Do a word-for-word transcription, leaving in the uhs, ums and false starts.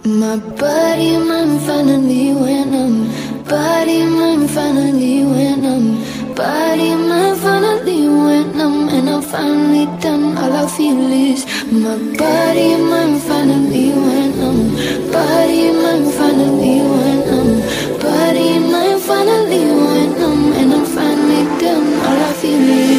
My body, mind finally went numb. Body, mind finally went numb. Body, mind finally went numb. And I'm finally done, all I feel is my body, mind finally went numb. Body, mind finally went numb. Body, mind finally went numb. And I'm finally done, all I feel is